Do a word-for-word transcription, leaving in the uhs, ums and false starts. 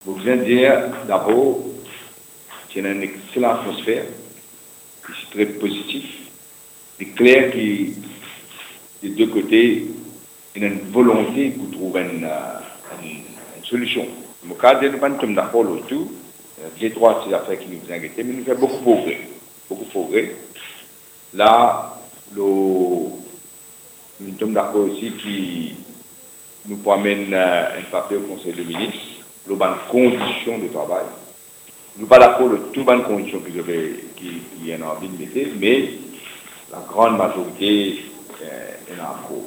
Je viens de dire d'abord qu'il y a une excellente atmosphère, qui est très positif. C'est clair que des deux côtés, il y a une volonté pour trouver une, une, une solution. Dans le cas de nous sommes d'accord autour, j'ai trois ces affaires qui nous inquiètent, mais nous faisons beaucoup de progrès. Beaucoup de progrès. Là, le, nous sommes d'accord aussi qui nous promène un papier au Conseil des ministres, le bonnes conditions de travail. Nous ne sommes pas d'accord de toutes les bonnes conditions qui, qui, qui en ont envie de mettre, mais la grande majorité euh, est en accord.